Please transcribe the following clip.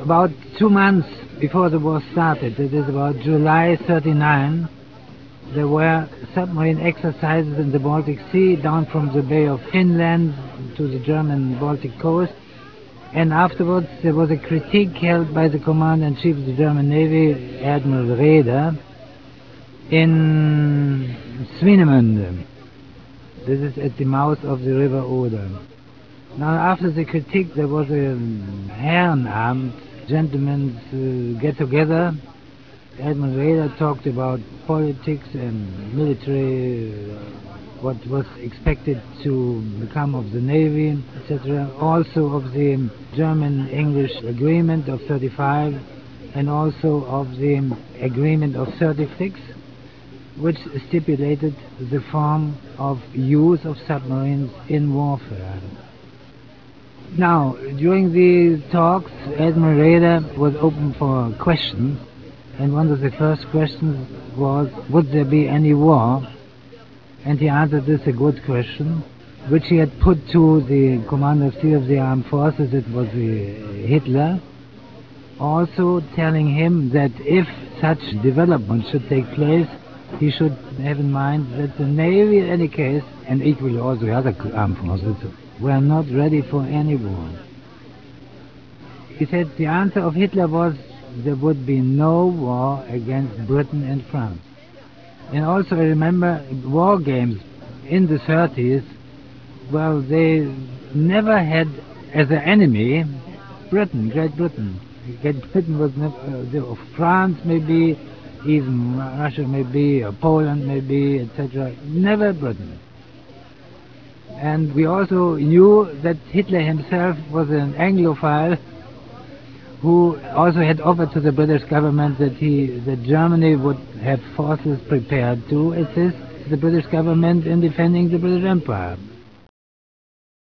About 2 months before the war started, it is about July 39, there were submarine exercises in the Baltic Sea down from the Bay of Finland to the German Baltic coast. And afterwards there was a critique held by the Commander-in-Chief of the German Navy, Admiral Raeder, in Swinemünde. This is at the mouth of the river Oder. Now after the critique there was a Herrenabend, gentlemen's get-together. Admiral Raeder talked about politics and military, what was expected to become of the Navy, etc. Also of the German-English agreement of 35 and also of the agreement of 36, which stipulated the form of use of submarines in warfare. Now, during the talks, Admiral Raeder was open for questions, and one of the first questions was, would there be any war? And he answered this a good question, which he had put to the Commander-in-Chief of the Armed Forces, it was Hitler, also telling him that if such development should take place, he should have in mind that the Navy in any case, and equally also the other armed forces, were not ready for any war. He said the answer of Hitler was there would be no war against Britain and France. And also I remember war games in the 30s, well, they never had as an enemy Britain, Great Britain. Great Britain was never, France maybe, even Russia maybe, or Poland maybe, etc. Never Britain. And we also knew that Hitler himself was an Anglophile who also had offered to the British government that Germany would have forces prepared to assist the British government in defending the British Empire.